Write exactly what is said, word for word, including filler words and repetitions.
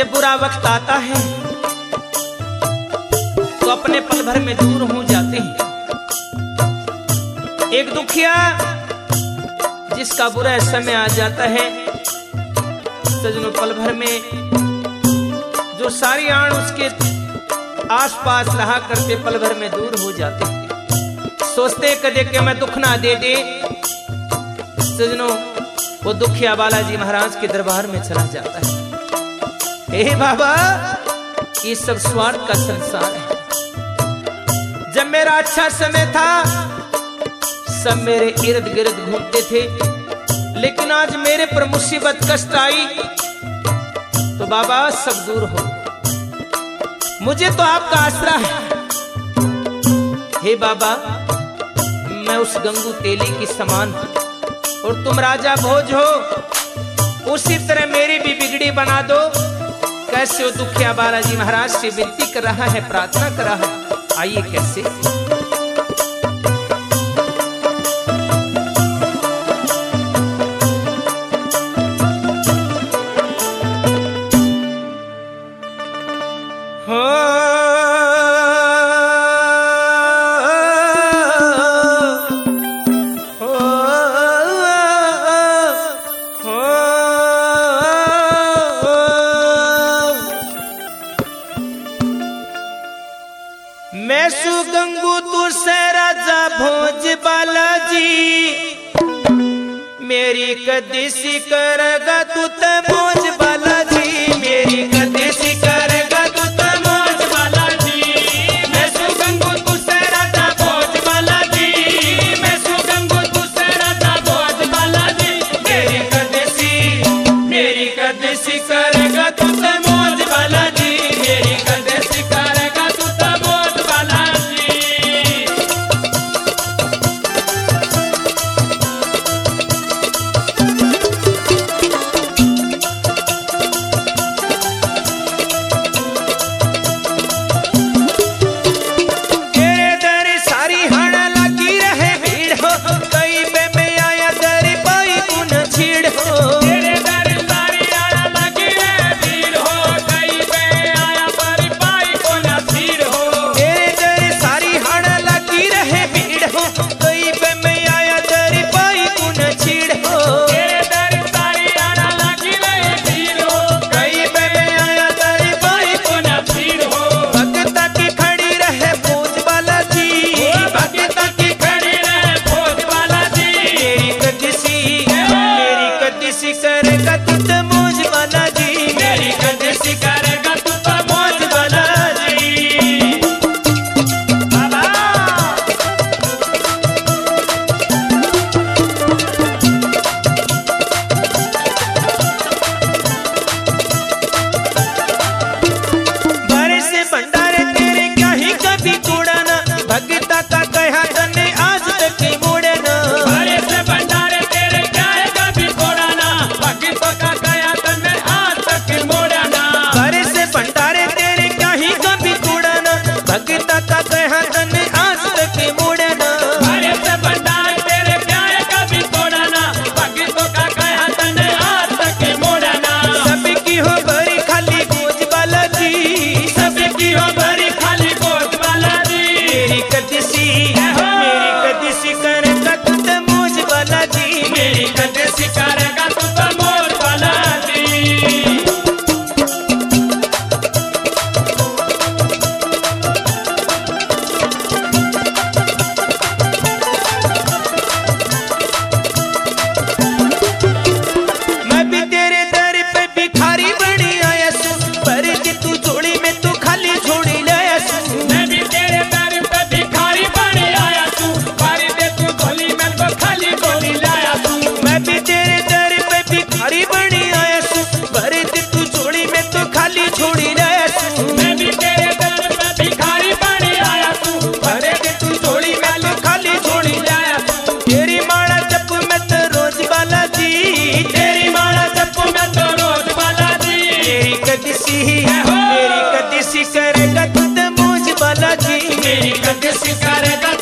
जब बुरा वक्त आता है तो अपने पल भर में दूर हो जाते हैं। एक दुखिया जिसका बुरा समय आ जाता है, सजनों पल भर में जो सारी आण उसके आसपास रहा करते पल भर में दूर हो जाते हैं। सोचते कदे के मैं दुख ना दे दे, सजनों वो दुखिया बालाजी महाराज के दरबार में चला जाता है। हे बाबा, ये सब स्वार्थ का संसार है। जब मेरा अच्छा समय था सब मेरे इर्द गिर्द घूमते थे, लेकिन आज मेरे पर मुसीबत कष्ट आई तो बाबा सब दूर हो। मुझे तो आपका आसरा है। हे बाबा, मैं उस गंगू तेली की समान और तुम राजा भोज हो, उसी तरह मेरी भी बिगड़ी बना दो। कैसे वो दुखिया बालाजी महाराज से विनती कर रहा है, प्रार्थना कर रहा है। आइए कैसे। मैं सु गंगू तू से राजा भोज बालाजी, मेरी कदीसी करेगा तू ते मौज बालाजी, मेरी कदीसी करेगा तू ते मौज बालाजी। मैं सु गंगू तू से राजा भोज बालाजी, मैं सु गंगू तू से राजा भोज बालाजी, मेरी कदीसी मेरी कदीसी करेगा तू ते मौज बालाजी, मेरी कदीसी करेगा तू ते मेरी कदीसी करेगा तू ते मौज बालाजी, मेरी कदीसी करेगा